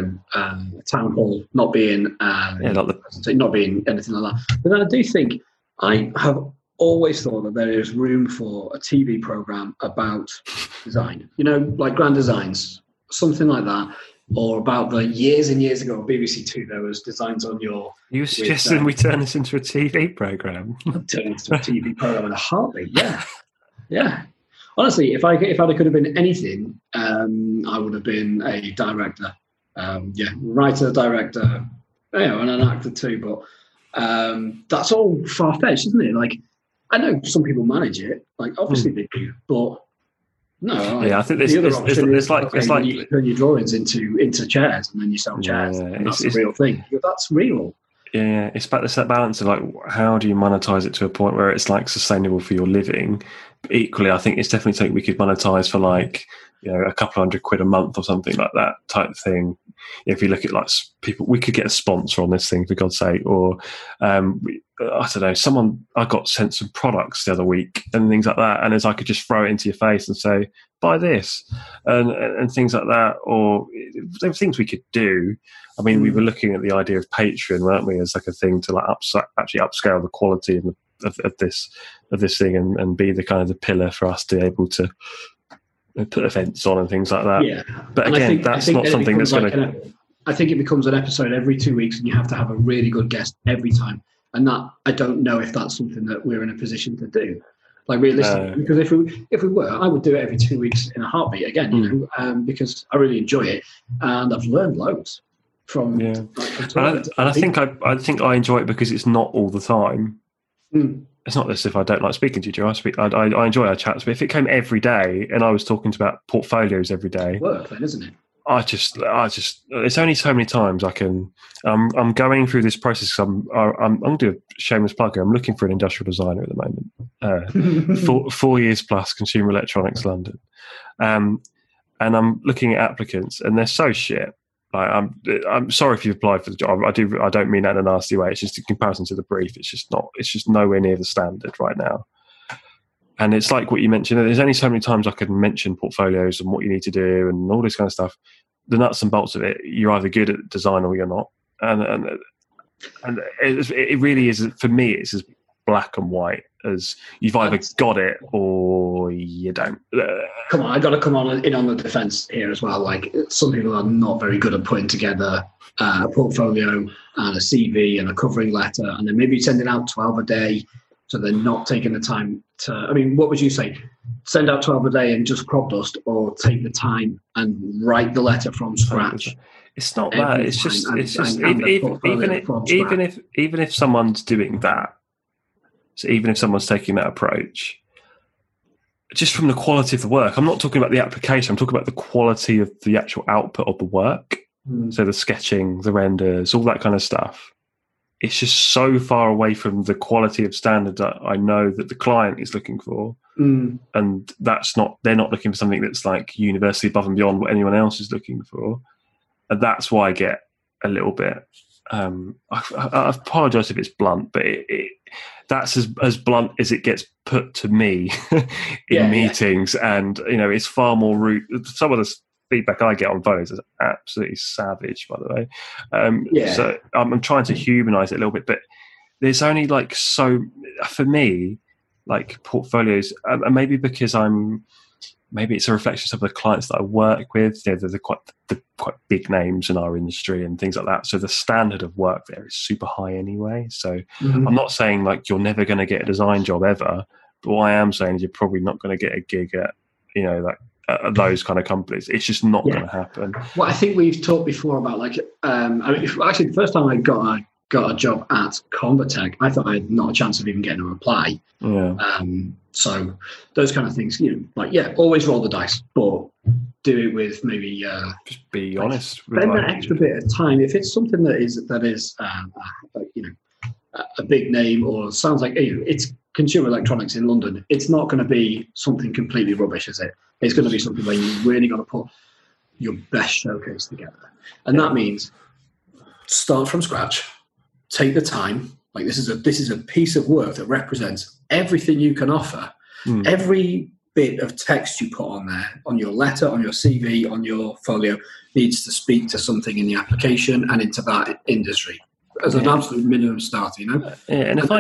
town hall, not being not being anything like that. But then I do think I have always thought that there is room for a TV program about design, like Grand Designs, something like that. Or about the years and years ago on BBC Two, there was Designs on Your... You were suggesting we turn this into a TV programme? I'd turn it into a TV programme in a heartbeat, yeah. Yeah. Honestly, if I could have been anything, I would have been a director. Writer, director, and an actor too. But that's all far-fetched, isn't it? Like, I know some people manage it. Like, obviously they do, but... No, I think it's like you turn your drawings into chairs and then you sell chairs. And that's a real thing. That's real. Yeah, it's about that balance of like how do you monetize it to a point where it's like sustainable for your living. But equally, I think it's definitely something we could monetize for like a couple £100 a month or something like that type thing. If you look at like people, we could get a sponsor on this thing for God's sake, or I don't know, I got sent some products the other week and things like that, and as I could just throw it into your face and say, buy this, and things like that, or there were things we could do. I mean, we were looking at the idea of Patreon, weren't we, as like a thing to like actually upscale the quality of this thing and be the kind of the pillar for us to be able to put events on and things like that. Yeah, but again, that's not something that's going to. I think it becomes an episode every 2 weeks, and you have to have a really good guest every time. And that, I don't know if that's something that we're in a position to do, like realistically. Because if we were, I would do it every 2 weeks in a heartbeat again. Because I really enjoy it, and I've learned loads from. Yeah, I think I enjoy it because it's not all the time. It's not as if I don't like speaking to you, Joe. I enjoy our chats, but if it came every day and I was talking about portfolios every day, work then, isn't it? I just. It's only so many times I can. I'm going through this process. I'm going to do a shameless plug here. I'm looking for an industrial designer at the moment. 4 years plus, Consumer Electronics London, and I'm looking at applicants, and they're so shit. Like, I'm sorry if you've applied for the job. I don't mean that in a nasty way. It's just in comparison to the brief. It's just nowhere near the standard right now. And it's like what you mentioned. There's only so many times I can mention portfolios and what you need to do and all this kind of stuff. The nuts and bolts of it, you're either good at design or you're not. And it really is, for me, it's as black and white as you've either got it or you don't. Come on, I got to come on in on the defence here as well. Like, some people are not very good at putting together a portfolio and a CV and a covering letter, and then maybe sending out 12 a day. So they're not taking the time to. I mean, what would you say? Send out 12 a day and just crop dust, or take the time and write the letter from scratch? It's not that. It's just even if someone's doing that. So even if someone's taking that approach, just from the quality of the work, I'm not talking about the application, I'm talking about the quality of the actual output of the work. So the sketching, the renders, all that kind of stuff. It's just so far away from the quality of standard that I know that the client is looking for. And they're not looking for something that's like universally above and beyond what anyone else is looking for. And that's why I get a little bit, I apologise if it's blunt, but that's as blunt as it gets put to me in meetings. Yeah. And, it's far more rude. Some of the feedback I get on photos is absolutely savage, by the way. So I'm trying to humanise it a little bit, but there's only for me, like portfolios, and maybe because maybe it's a reflection of some of the clients that I work with. They're quite big names in our industry and things like that. So the standard of work there is super high anyway. So I'm not saying like you're never going to get a design job ever, but what I am saying is you're probably not going to get a gig at, those kind of companies. It's just not going to happen. Well, I think we've talked before about actually the first time I got a job at Convatec, I thought I had not a chance of even getting a reply. Yeah. So those kind of things, always roll the dice, but do it with maybe just be honest. Spend that extra bit of time. If it's something that is a big name, or sounds like it's consumer electronics in London, it's not going to be something completely rubbish, is it? It's going to be something where you really got to put your best showcase together. And that means start from scratch, take the time. Like this is a piece of work that represents everything you can offer. Every bit of text you put on there, on your letter, on your CV, on your folio, needs to speak to something in the application and into that industry as an absolute minimum starter. You know, and it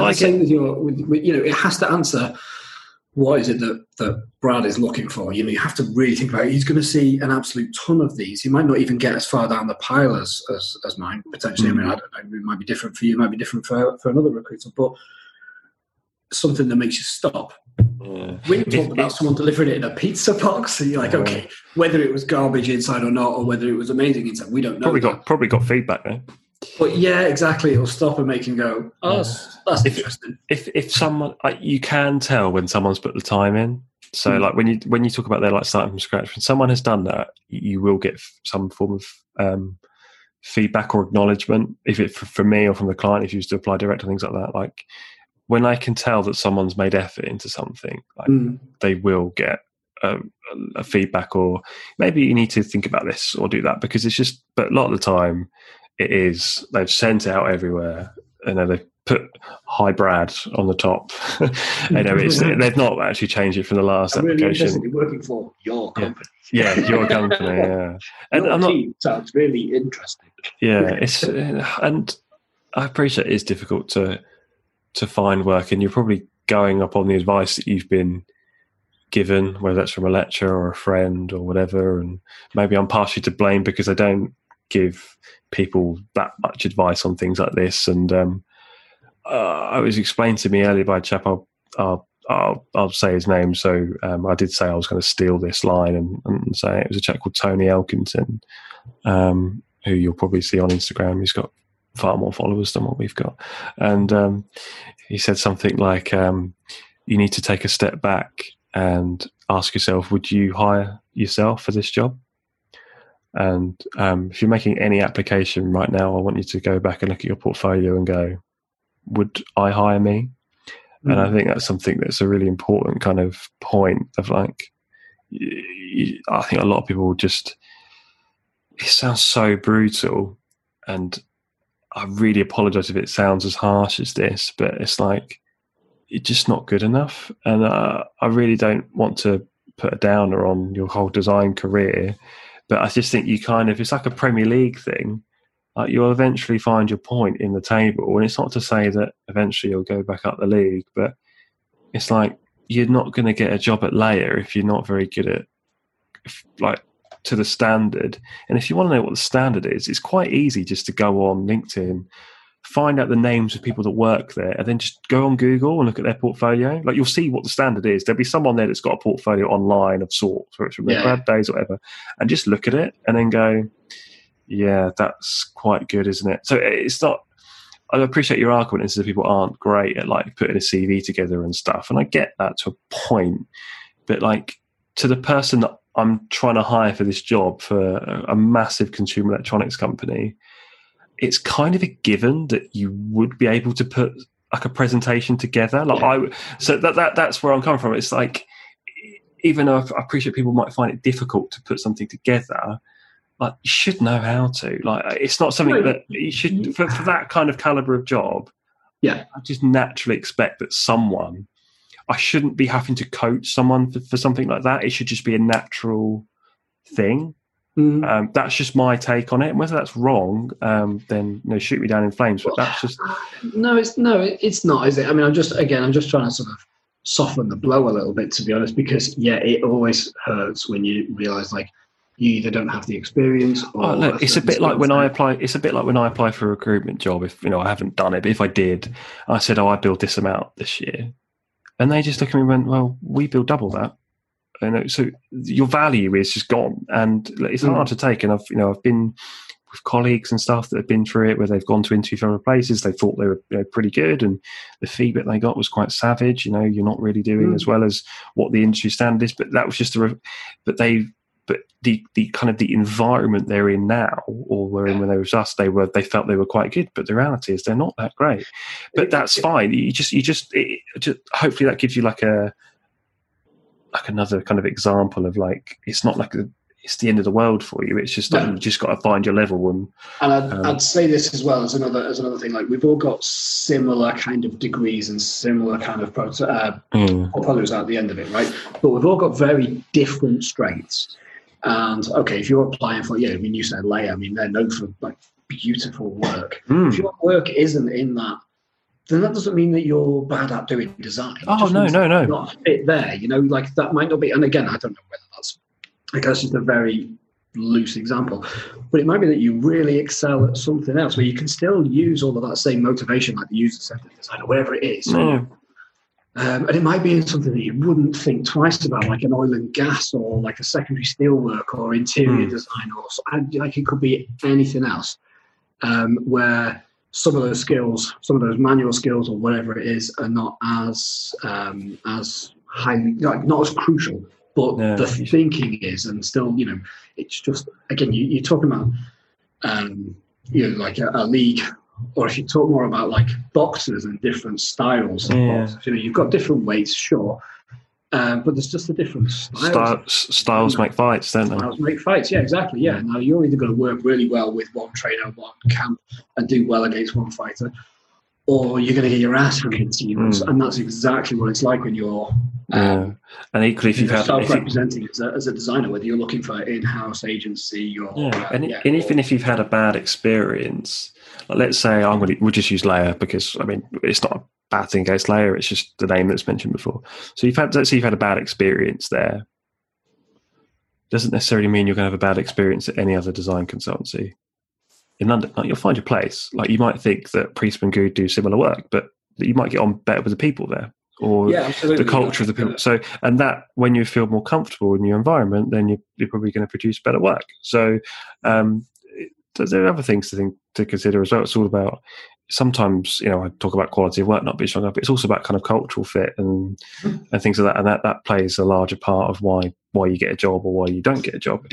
has to answer. What is it that Brad is looking for? You know, you have to really think about it. He's going to see an absolute ton of these. He might not even get as far down the pile as mine, potentially. I mean, I don't know. It might be different for you. It might be different for another recruiter. But something that makes you stop. When you talk about someone delivering it in a pizza box, and you're like, okay, whether it was garbage inside or not, or whether it was amazing inside, we don't know. Probably got feedback though. But yeah, exactly. It'll stop and make him go, oh, that's interesting. If someone, you can tell when someone's put the time in. So like when you talk about their like starting from scratch, when someone has done that, you will get some form of feedback or acknowledgement. If it for me or from the client, if you used to apply direct and things like that, like when I can tell that someone's made effort into something, like they will get a feedback, or maybe you need to think about this or do that, because it's just. But a lot of the time, it is they've sent it out everywhere, and then they've put "Hi Brad" on the top. They've not actually changed it from the last application. Really working for your company. Yeah, your company. Yeah, and your team sounds really interesting. Yeah, it's and I appreciate it's difficult to find work, and you're probably going up on the advice that you've been given, whether that's from a lecturer or a friend or whatever. And maybe I'm partially to blame because I don't give people that much advice on things like this. And it was explained to me earlier by a chap. I'll say his name. So I did say I was going to steal this line and say it was a chap called Tony Elkington, who you'll probably see on Instagram. He's got far more followers than what we've got. And he said something like, you need to take a step back and ask yourself, would you hire yourself for this job? And if you're making any application right now, I want you to go back and look at your portfolio and go, would I hire me? And I think that's something that's a really important kind of point of like, I think a lot of people just, it sounds so brutal, and I really apologize if it sounds as harsh as this, but it's like, it's just not good enough. And I really don't want to put a downer on your whole design career, but I just think you kind of, it's like a Premier League thing. Like you'll eventually find your point in the table. And it's not to say that eventually you'll go back up the league, but it's like, you're not going to get a job at Layer if you're not very good at, like, to the standard. And if you want to know what the standard is, it's quite easy just to go on LinkedIn, find out the names of people that work there, and then just go on Google and look at their portfolio. Like you'll see what the standard is. There'll be someone there that's got a portfolio online of sorts, whether it's from their grad days or whatever, and just look at it and then go, yeah, that's quite good, isn't it? So it's not, I appreciate your argument is that people aren't great at like putting a CV together and stuff. And I get that to a point, but like to the person that I'm trying to hire for this job for a massive consumer electronics company, it's kind of a given that you would be able to put like a presentation together. Like so that's where I'm coming from. It's like, even though I appreciate people might find it difficult to put something together, like you should know how to. Like it's not something that you should for that kind of caliber of job. Yeah, I just naturally expect that someone. I shouldn't be having to coach someone for something like that. It should just be a natural thing. That's just my take on it. And whether that's wrong, then shoot me down in flames. But that's just it's not, is it? I mean, I'm just trying to sort of soften the blow a little bit, to be honest, because it always hurts when you realise like you either don't have the experience. Or look, it's a bit like when I apply. It's a bit like when I apply for a recruitment job. If I haven't done it, but if I did, I said, I build this amount this year. And they just look at me and went, well, we build double that. So your value is just gone. And it's hard to take. And I've been with colleagues and stuff that have been through it where they've gone to interview for other places. They thought they were pretty good. And the feedback they got was quite savage. You're not really doing as well as what the industry standard is. But that was just but the kind of the environment they're in now, or were in when they were with us, they felt they were quite good, but the reality is they're not that great. But that's fine. You just hopefully that gives you like another kind of example of like, it's not like it's the end of the world for you. It's just like, you just got to find your level. And I'd say this as well as another thing. Like, we've all got similar kind of degrees and similar kind of portfolios at the end of it, right? But we've all got very different strengths. And okay, if you're applying for, you said Leia. I mean, they're known for like beautiful work. If your work isn't in that, then that doesn't mean that you're bad at doing design. Oh, no. Not fit there, like that might not be. And again, I don't know whether that's, I guess, just a very loose example, but it might be that you really excel at something else where you can still use all of that same motivation, like the user-centered design or wherever it is. And it might be in something that you wouldn't think twice about, like an oil and gas or like a secondary steelwork or interior design, or like it could be anything else, where some of those skills, some of those manual skills or whatever it is, are not as highly, like, not as crucial. But the thinking is, and still, it's just, again, you're talking about, like a league, or if you talk more about like boxers and different styles, you've got different weights, sure, but there's just a different styles make fights, don't they? Styles make fights, yeah, exactly, yeah. Now, you're either going to work really well with one trainer, one camp, and do well against one fighter, or you're going to get your ass handed to you, and that's exactly what it's like when you're and equally, if you've had self-representing as a designer, whether you're looking for in-house agency or and even if you've had a bad experience, like, let's say we'll just use Leia, because I mean, it's not a bad thing against Leia, it's just the name that's mentioned before. So let's say you've had a bad experience there, doesn't necessarily mean you're going to have a bad experience at any other design consultancy in London. Like, you'll find your place. Like, you might think that Priestman Good do similar work, but you might get on better with the people there, or the culture of the people. So, and that, when you feel more comfortable in your environment, then you're probably going to produce better work. So there are other things to consider as well. It's all about, sometimes, I talk about quality of work not being strong enough, but it's also about kind of cultural fit and things like that. And that plays a larger part of why you get a job or why you don't get a job.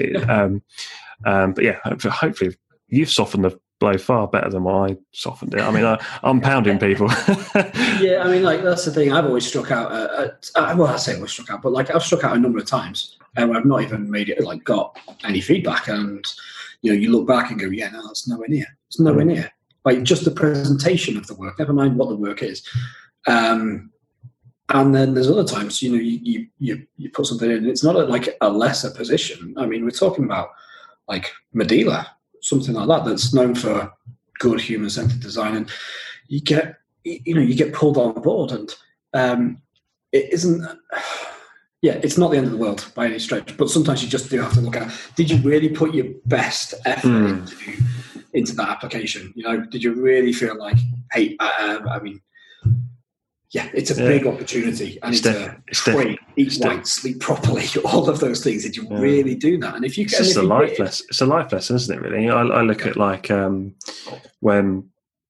But yeah, hopefully you've softened the blow far better than what I softened it. I mean, I'm pounding people. Yeah, I mean, like, that's the thing. I've always struck out I say always struck out, but like, I've struck out a number of times and I've not even made it, like, got any feedback. And, you look back and go, yeah, no, that's nowhere near. It's nowhere near. Like, just the presentation of the work, never mind what the work is. And then there's other times, you put something in, and it's not like a lesser position. I mean, we're talking about like Medela, something like that, that's known for good human-centered design, and you get pulled on board, and it isn't. Yeah, it's not the end of the world by any stretch, but sometimes you just do have to look at, did you really put your best effort into that application? Did you really feel like, hey, I mean, yeah, it's a big opportunity. I need to train, eat right, sleep properly, all of those things. Did you really do that? And if you can, it's a life lesson. It's a life lesson, isn't it? Really, I look at, like, when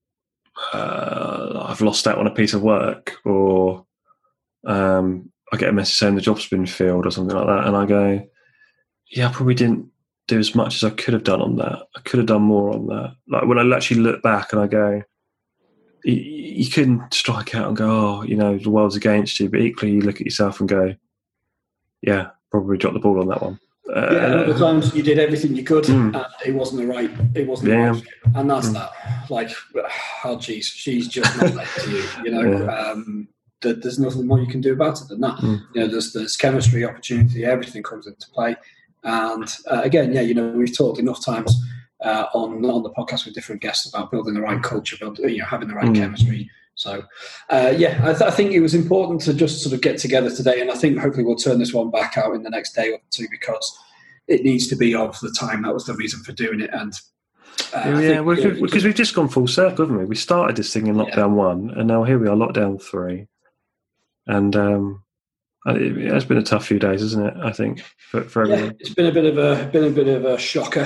I've lost out on a piece of work, or I get a message saying the job's been filled or something like that, and I go, yeah, I probably didn't do as much as I could have done on that. I could have done more on that. Like, when I actually look back and I go, you couldn't strike out and go, the world's against you, but equally you look at yourself and go, yeah, probably dropped the ball on that one. Other times you did everything you could, and it wasn't the right fit. And that's that. Like, oh geez, she's just not right to you. There's nothing more you can do about it than that. There's chemistry, opportunity, everything comes into play. And again, we've talked enough times on the podcast with different guests about building the right culture, having the right chemistry. So, I think it was important to just sort of get together today, and I think hopefully we'll turn this one back out in the next day or two, because it needs to be of the time. That was the reason for doing it. And because we've just gone full circle, haven't we? We started this thing in lockdown 1, and now here we are, lockdown 3. And it has been a tough few days, isn't it? I think for everyone. Yeah, it's been a bit of a shocker.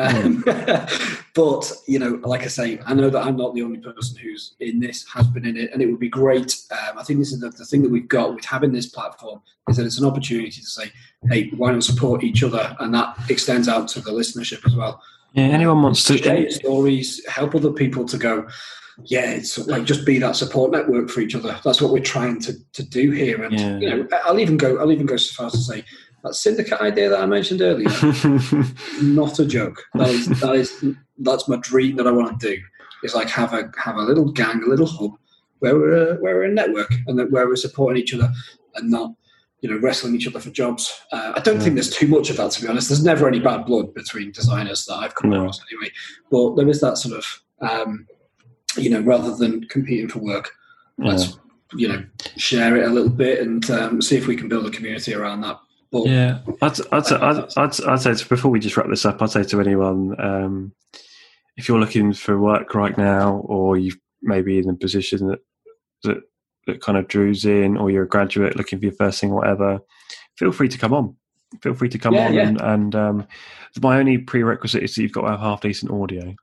But like I say, I know that I'm not the only person who's in this, has been in it, and it would be great. I think this is the thing that we've got with having this platform, is that it's an opportunity to say, hey, why not support each other? And that extends out to the listenership as well. Yeah, anyone wants to share stories, help other people to go, yeah, it's like, just be that support network for each other. That's what we're trying to do here. And I'll even go so far as to say, that syndicate idea that I mentioned earlier, not a joke. That's my dream that I want to do. Is like have a little gang, a little hub where we're a network and where we're supporting each other and not wrestling each other for jobs. I don't think there's too much of that, to be honest. There's never any bad blood between designers that I've come across anyway. But there is that sort of rather than competing for work, let's share it a little bit and see if we can build a community around that. But, I'd say before we just wrap this up, I'd say to anyone, if you're looking for work right now, or you've maybe in a position that kind of Drew's in, or you're a graduate looking for your first thing, whatever, feel free to come on. Feel free to come on. Yeah. And my only prerequisite is that you've got to have half decent audio.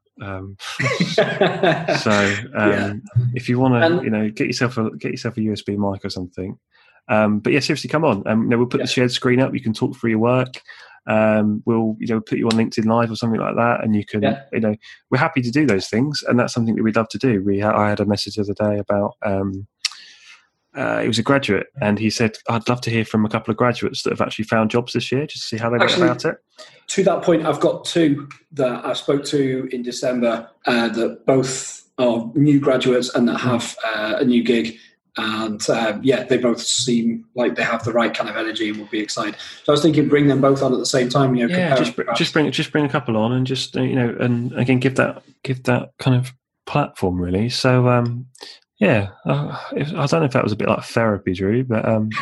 If you want to, get yourself a USB mic or something. But yeah, seriously, come on. We'll put the shared screen up. You can talk through your work. We'll put you on LinkedIn Live or something like that, and you can we're happy to do those things, and that's something that we'd love to do. I had a message the other day about it was a graduate, and he said, I'd love to hear from a couple of graduates that have actually found jobs this year, just to see how they went about it. To that point, I've got two that I spoke to in December that both are new graduates and that have a new gig. And they both seem like they have the right kind of energy and will be excited. So I was thinking, bring them both on at the same time. Just bring a couple on, and just and again give that kind of platform really. So I don't know if that was a bit like therapy, Drew, but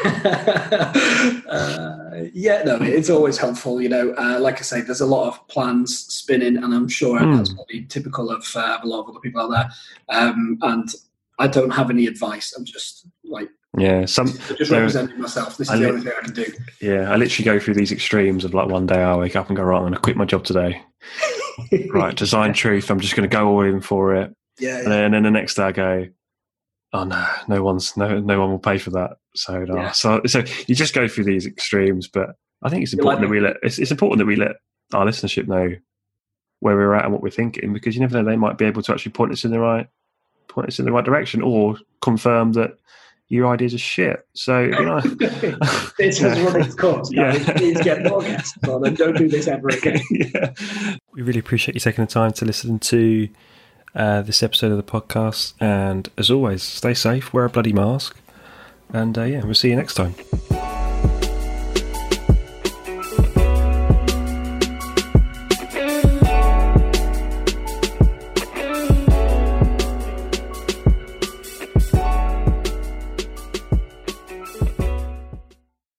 it's always helpful. Like I say, there's a lot of plans spinning, and I'm sure that's probably typical of a lot of other people out there. And I don't have any advice. I'm just representing myself. This is the only thing I can do. Yeah, I literally go through these extremes of like one day I wake up and go, right, I'm going to quit my job today. Right, Design Truth, I'm just going to go all in for it. Yeah. And then the next day I go, oh no, no one will pay for that. So you just go through these extremes, but I think it's important that we let our listenership know where we're at and what we're thinking, because you never know, they might be able to actually point us in the right direction, or confirm that your ideas are shit. So this has run its course. Please get more guests on and don't do this ever again. We really appreciate you taking the time to listen to this episode of the podcast, and as always, stay safe, wear a bloody mask, and we'll see you next time.